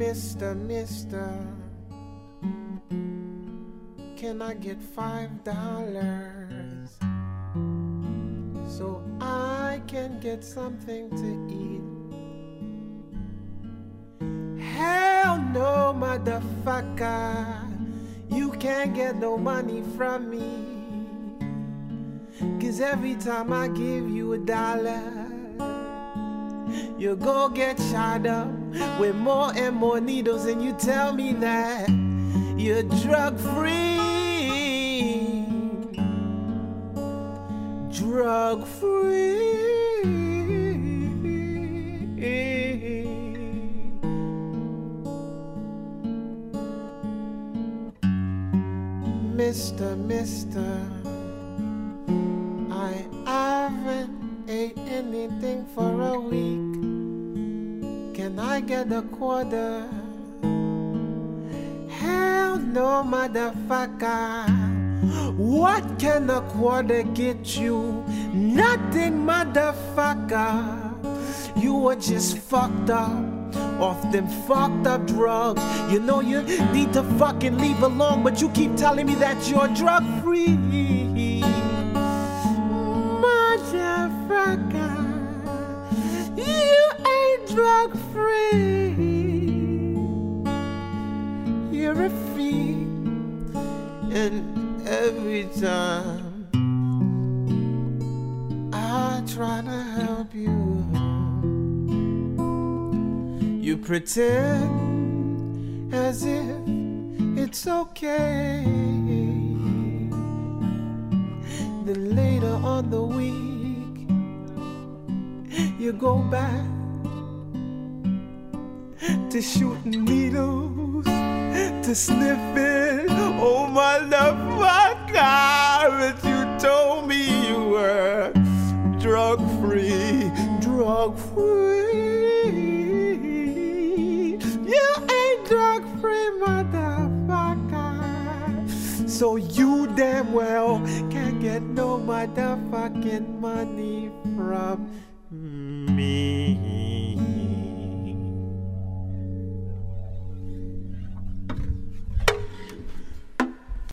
Mister, can I get $5 so I can get something to eat? Hell no, motherfucker, you can't get no money from me. 'Cause every time I give you $1, you go get shot up with more and more needles, and you tell me that you're drug free. Drug free. Mister, I haven't ate anything for a week. Can I get a quarter? Hell no, motherfucker. What can a quarter get you? Nothing, motherfucker. You were just fucked up off them fucked up drugs. You know you need to fucking leave alone, but you keep telling me that you're drug free. Motherfucker, you ain't drug free. You're a fee, and every time I try to help you, you pretend as if it's okay. Then later on the week, you go back to shooting needles, to sniffing. Oh, motherfucker, but you told me you were drug free, drug free. You ain't drug free, motherfucker. So you damn well can't get no motherfucking money from me.